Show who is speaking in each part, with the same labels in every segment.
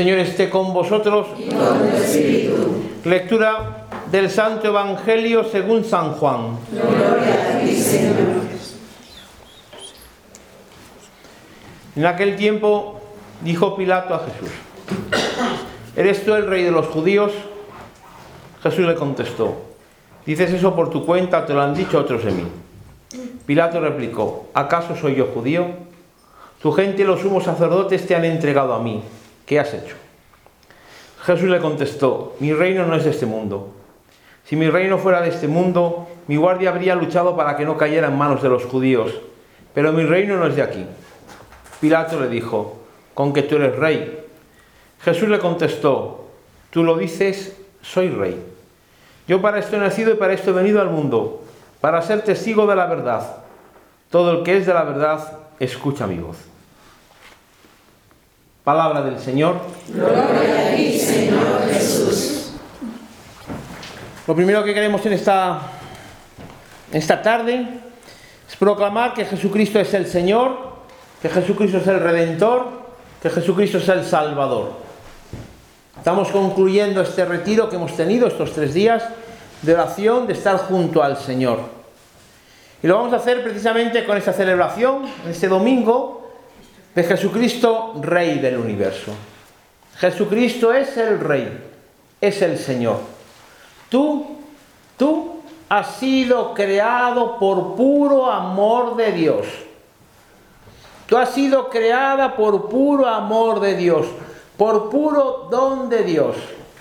Speaker 1: Señor esté con vosotros.
Speaker 2: Y con tu espíritu.
Speaker 1: Lectura del Santo Evangelio según San Juan.
Speaker 2: Gloria a ti, Señor.
Speaker 1: En aquel tiempo dijo Pilato a Jesús: ¿Eres tú el rey de los judíos? Jesús le contestó: ¿Dices eso por tu cuenta o te lo han dicho otros de mí? Pilato replicó: ¿Acaso soy yo judío? Tu gente y los sumos sacerdotes te han entregado a mí. ¿Qué has hecho? Jesús le contestó: Mi reino no es de este mundo. Si mi reino fuera de este mundo, mi guardia habría luchado para que no cayera en manos de los judíos. Pero mi reino no es de aquí. Pilato le dijo: ¿Con que tú eres rey? Jesús le contestó: Tú lo dices, soy rey. Yo para esto he nacido y para esto he venido al mundo, para ser testigo de la verdad. Todo el que es de la verdad, escucha mi voz. Palabra del Señor.
Speaker 2: Gloria a ti, Señor Jesús.
Speaker 1: Lo primero que queremos en esta tarde es proclamar que Jesucristo es el Señor, que Jesucristo es el Redentor, que Jesucristo es el Salvador. Estamos concluyendo este retiro que hemos tenido estos 3 días de oración, de estar junto al Señor. Y lo vamos a hacer precisamente con esta celebración, este domingo, de Jesucristo, Rey del universo. Jesucristo es el Rey, es el Señor. Tú has sido creado por puro amor de Dios. Tú has sido creada por puro amor de Dios, por puro don de Dios.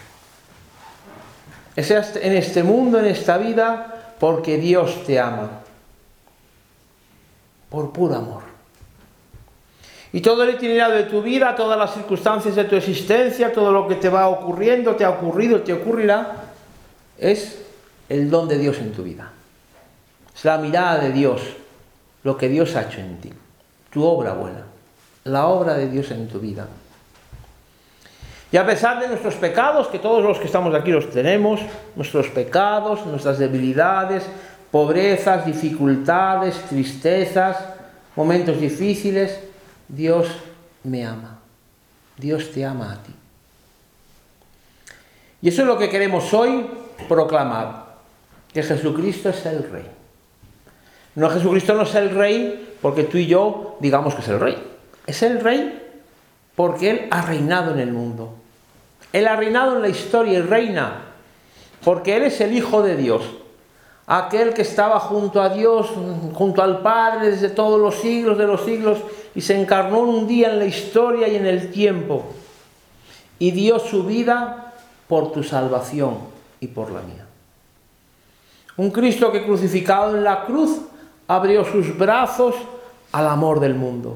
Speaker 1: Estás en este mundo, en esta vida, porque Dios te ama. Por puro amor. Y todo el itinerario de tu vida, todas las circunstancias de tu existencia, todo lo que te va ocurriendo, te ha ocurrido, te ocurrirá, es el don de Dios en tu vida. Es la mirada de Dios, lo que Dios ha hecho en ti. Tu obra buena, la obra de Dios en tu vida. Y a pesar de nuestros pecados, que todos los que estamos aquí los tenemos, nuestros pecados, nuestras debilidades, pobrezas, dificultades, tristezas, momentos difíciles, Dios me ama. Dios te ama a ti. Y eso es lo que queremos hoy proclamar, que Jesucristo es el Rey. No, Jesucristo no es el Rey porque tú y yo digamos que es el Rey. Es el Rey porque Él ha reinado en el mundo. Él ha reinado en la historia y reina porque Él es el Hijo de Dios. Aquel que estaba junto a Dios, junto al Padre desde todos los siglos de los siglos, y se encarnó un día en la historia y en el tiempo, y dio su vida por tu salvación y por la mía. Un Cristo que crucificado en la cruz abrió sus brazos al amor del mundo.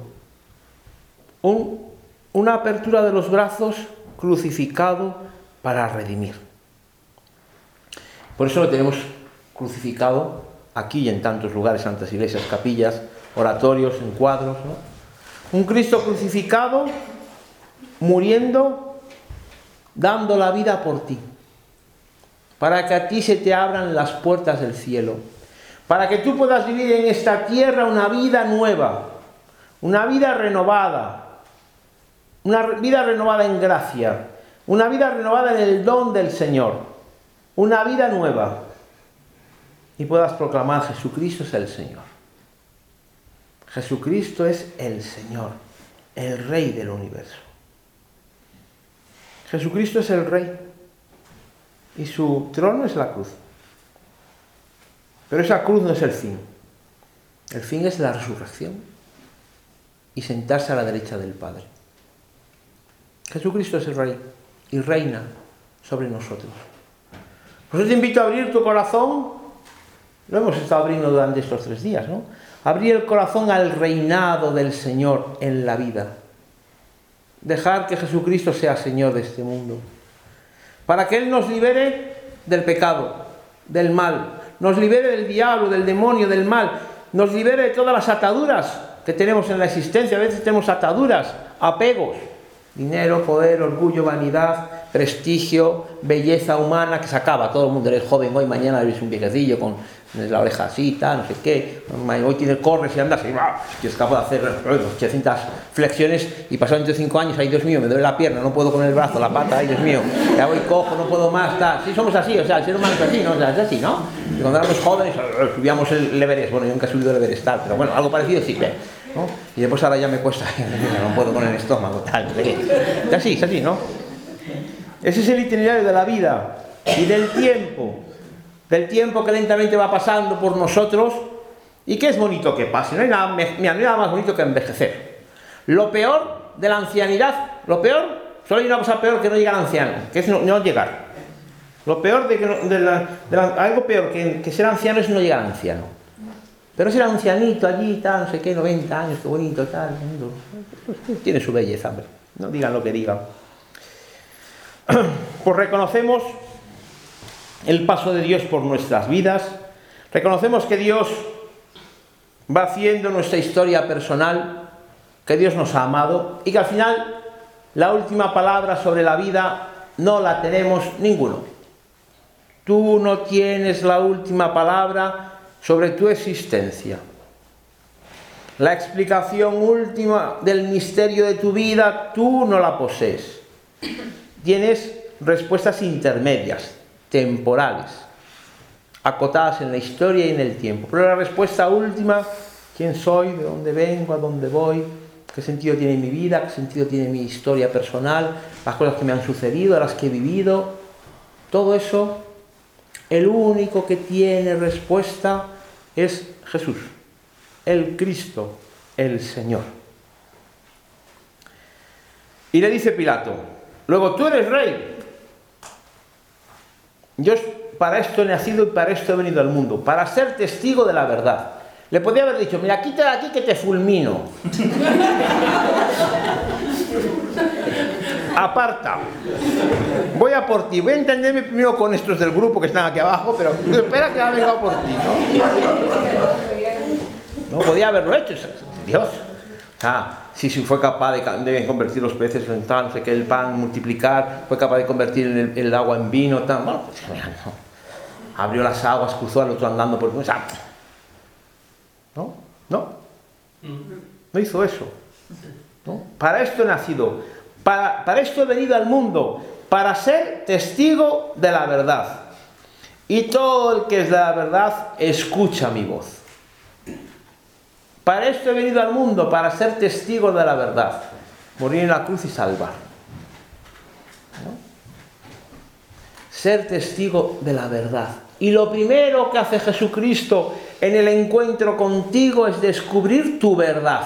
Speaker 1: Una apertura de los brazos crucificado para redimir. Por eso lo tenemos crucificado aquí y en tantos lugares, santas iglesias, capillas, oratorios, en cuadros, ¿no? Un Cristo crucificado, muriendo, dando la vida por ti, para que a ti se te abran las puertas del cielo, para que tú puedas vivir en esta tierra una vida nueva, una vida renovada en gracia, una vida renovada en el don del Señor, una vida nueva. Y puedas proclamar: Jesucristo es el Señor. Jesucristo es el Señor, el Rey del universo. Jesucristo es el Rey y su trono es la cruz. Pero esa cruz no es el fin. El fin es la resurrección y sentarse a la derecha del Padre. Jesucristo es el Rey y reina sobre nosotros. Por eso te invito a abrir tu corazón. Lo hemos estado abriendo durante estos 3 días, ¿no? Abrir el corazón al reinado del Señor en la vida. Dejar que Jesucristo sea Señor de este mundo. Para que Él nos libere del pecado, del mal. Nos libere del diablo, del demonio, del mal. Nos libere de todas las ataduras que tenemos en la existencia. A veces tenemos ataduras, apegos. Dinero, poder, orgullo, vanidad, prestigio, belleza humana, que se acaba. Todo el mundo eres joven hoy, mañana eres un viejecillo con tienes la oreja así, tal, no sé qué, hoy corres y andas y yo es capaz de hacer 800 flexiones y pasado entre 5 años, ay Dios mío, me duele la pierna, no puedo con el brazo, la pata, ay Dios mío, ya voy cojo, no puedo más, tal. Sí, somos así, o sea, el ser humano es así, ¿no? O sea, es así, ¿no? Y cuando éramos jóvenes subíamos el Everest, bueno, yo nunca he subido el Everest, tal, pero bueno, algo parecido sí, ¿no? Y después ahora ya me cuesta, no puedo con el estómago, tal, es así, ¿no? Ese es el itinerario de la vida y del tiempo que lentamente va pasando por nosotros y que es bonito que pase. No hay nada más bonito que envejecer. Lo peor de la ancianidad, solo hay una cosa peor que no llegar anciano, que es no llegar. Lo peor algo peor que ser anciano es no llegar anciano. Pero ser ancianito allí, tal, no sé qué, 90 años, qué bonito, tal, pues tiene su belleza, hombre. No digan lo que digan. Pues reconocemos el paso de Dios por nuestras vidas, reconocemos que Dios va haciendo nuestra historia personal, que Dios nos ha amado y que al final la última palabra sobre la vida no la tenemos ninguno. Tú no tienes la última palabra sobre tu existencia. La explicación última del misterio de tu vida tú no la posees. Tienes respuestas intermedias, temporales, acotadas en la historia y en el tiempo. Pero la respuesta última, ¿quién soy? ¿De dónde vengo? ¿A dónde voy? ¿Qué sentido tiene mi vida? ¿Qué sentido tiene mi historia personal? Las cosas que me han sucedido, las que he vivido. Todo eso, el único que tiene respuesta es Jesús, el Cristo, el Señor. Y le dice Pilato, luego tú eres rey. Yo para esto he nacido y para esto he venido al mundo, para ser testigo de la verdad. Le podía haber dicho, mira, quita de aquí que te fulmino. Aparta. Voy a por ti. Voy a entenderme primero con estos del grupo que están aquí abajo, pero espera que ha venido por ti, ¿no? No podía haberlo hecho, Dios. O sea, si fue capaz de convertir los peces en tal, no sé qué, el pan, multiplicar, fue capaz de convertir el agua en vino, tal. Bueno, pues mira, no. Abrió las aguas, cruzó al otro andando por... O sea, no hizo eso, ¿no? Para esto he nacido, para esto he venido al mundo, para ser testigo de la verdad. Y todo el que es de la verdad escucha mi voz. Para esto he venido al mundo, para ser testigo de la verdad, morir en la cruz y salvar, ¿no? Ser testigo de la verdad. Y lo primero que hace Jesucristo en el encuentro contigo es descubrir tu verdad.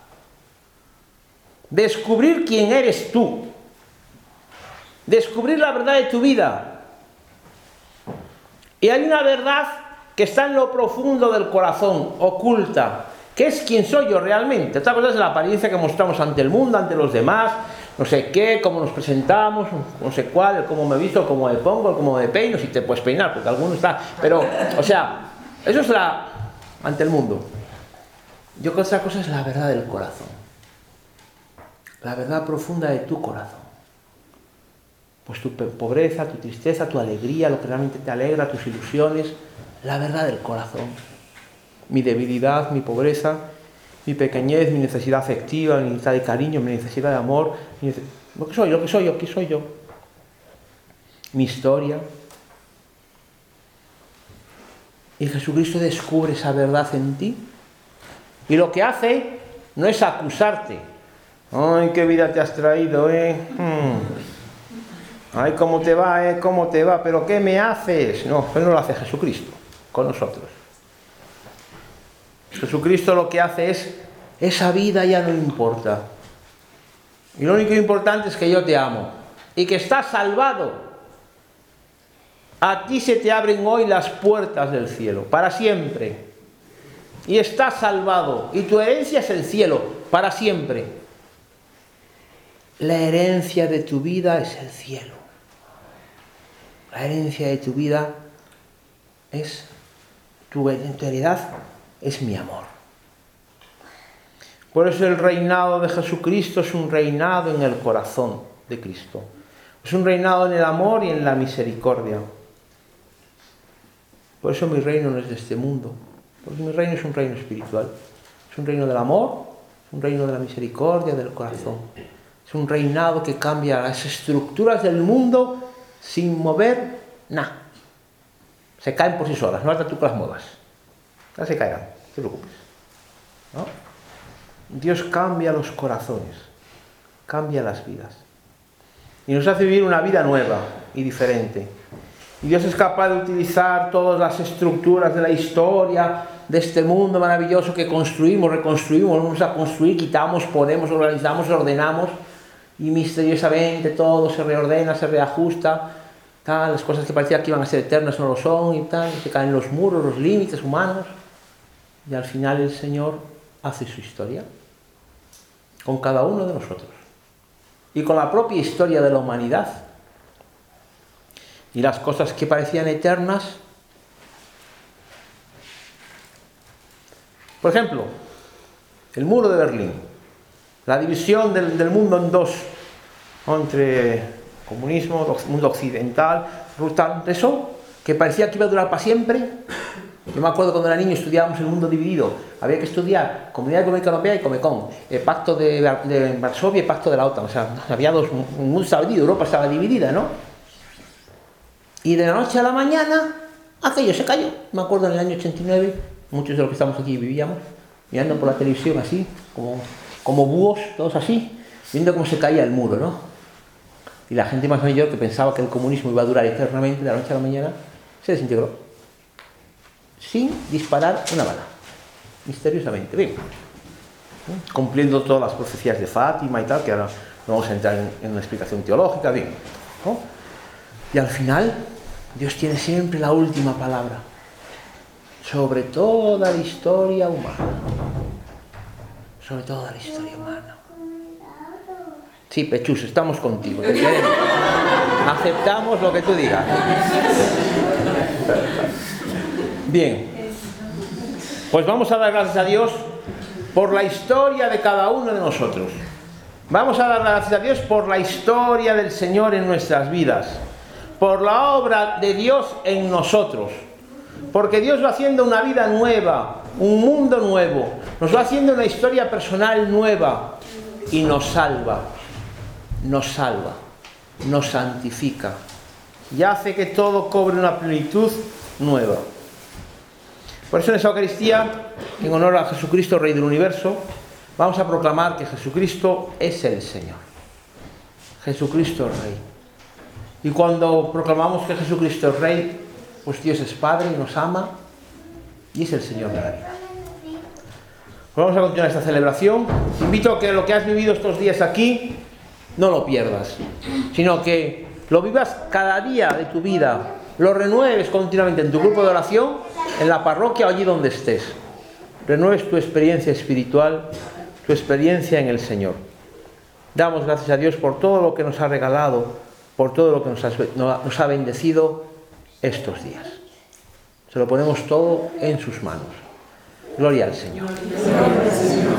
Speaker 1: Descubrir quién eres tú. Descubrir la verdad de tu vida. Y hay una verdad que está en lo profundo del corazón, oculta, que es quién soy yo realmente. Otra cosa es la apariencia que mostramos ante el mundo, ante los demás, no sé qué, cómo nos presentamos, no sé cuál, el cómo me visto, el cómo me pongo, el cómo me peino, si te puedes peinar, porque alguno está... Pero, o sea, eso es ante el mundo. Yo creo que otra cosa es la verdad del corazón. La verdad profunda de tu corazón. Pues tu pobreza, tu tristeza, tu alegría, lo que realmente te alegra, tus ilusiones, la verdad del corazón. Mi debilidad, mi pobreza, mi pequeñez, mi necesidad afectiva, mi necesidad de cariño, mi necesidad de amor, lo que soy yo, ¿quién soy yo? Mi historia. Y Jesucristo descubre esa verdad en ti. Y lo que hace no es acusarte. Ay, qué vida te has traído, Ay, cómo te va, pero ¿qué me haces? No, eso no lo hace Jesucristo con nosotros. Jesucristo lo que hace es, esa vida ya no importa. Y lo único importante es que yo te amo. Y que estás salvado. A ti se te abren hoy las puertas del cielo, para siempre. Y estás salvado. Y tu herencia es el cielo, para siempre. La herencia de tu vida es el cielo. La herencia de tu vida es tu heredad. Es mi amor. Por eso el reinado de Jesucristo es un reinado en el corazón de Cristo. Es un reinado en el amor y en la misericordia. Por eso mi reino no es de este mundo, porque mi reino es un reino espiritual. Es un reino del amor, es un reino de la misericordia, del corazón. Es un reinado que cambia las estructuras del mundo sin mover nada. Se caen por sí solas, no falta tú que las muevas. Ya se caerán, no te preocupes. ¿No? Dios cambia los corazones, cambia las vidas. Y nos hace vivir una vida nueva y diferente. Y Dios es capaz de utilizar todas las estructuras de la historia, de este mundo maravilloso que construimos, reconstruimos, vamos a construir, quitamos, ponemos, organizamos, ordenamos, y misteriosamente todo se reordena, se reajusta, tal, las cosas que parecían que iban a ser eternas no lo son, y tal, se caen los muros, los límites humanos, y al final el Señor hace su historia con cada uno de nosotros y con la propia historia de la humanidad. Y las cosas que parecían eternas, por ejemplo, el muro de Berlín, la división del mundo en dos, entre comunismo, mundo occidental, brutal, eso, que parecía que iba a durar para siempre. Yo me acuerdo cuando era niño estudiábamos el mundo dividido, había que estudiar Comunidad Económica Europea y Comecon, el pacto de Varsovia y el pacto de la OTAN, o sea, había dos, el mundo estaba dividido, Europa estaba dividida, ¿no? Y de la noche a la mañana, aquello se cayó. Me acuerdo en el año 89, muchos de los que estamos aquí vivíamos, mirando por la televisión así, como búhos, todos así, viendo cómo se caía el muro, ¿no? Y la gente más mayor que pensaba que el comunismo iba a durar eternamente, de la noche a la mañana, se desintegró. Sin disparar una bala. Misteriosamente. Bien. Cumpliendo todas las profecías de Fátima y tal, que ahora no vamos a entrar en una explicación teológica, bien, ¿no? Y al final, Dios tiene siempre la última palabra sobre toda la historia humana. Sobre toda la historia humana. Sí, Pechus, estamos contigo. Te queremos. Aceptamos lo que tú digas. Bien. Pues vamos a dar gracias a Dios por la historia de cada uno de nosotros. Vamos a dar gracias a Dios por la historia del Señor en nuestras vidas. Por la obra de Dios en nosotros, porque Dios va haciendo una vida nueva, un mundo nuevo, nos va haciendo una historia personal nueva y nos salva, nos santifica y hace que todo cobre una plenitud nueva. Por eso en esa Eucaristía, en honor a Jesucristo, Rey del Universo, vamos a proclamar que Jesucristo es el Señor. Jesucristo es Rey. Y cuando proclamamos que Jesucristo es Rey, pues Dios es Padre y nos ama y es el Señor de la vida. Pues vamos a continuar esta celebración. Te invito a que lo que has vivido estos días aquí no lo pierdas, sino que lo vivas cada día de tu vida, lo renueves continuamente en tu grupo de oración, en la parroquia o allí donde estés. Renueves tu experiencia espiritual, tu experiencia en el Señor. Damos gracias a Dios por todo lo que nos ha regalado, por todo lo que nos ha bendecido estos días. Se lo ponemos todo en sus manos. Gloria al Señor.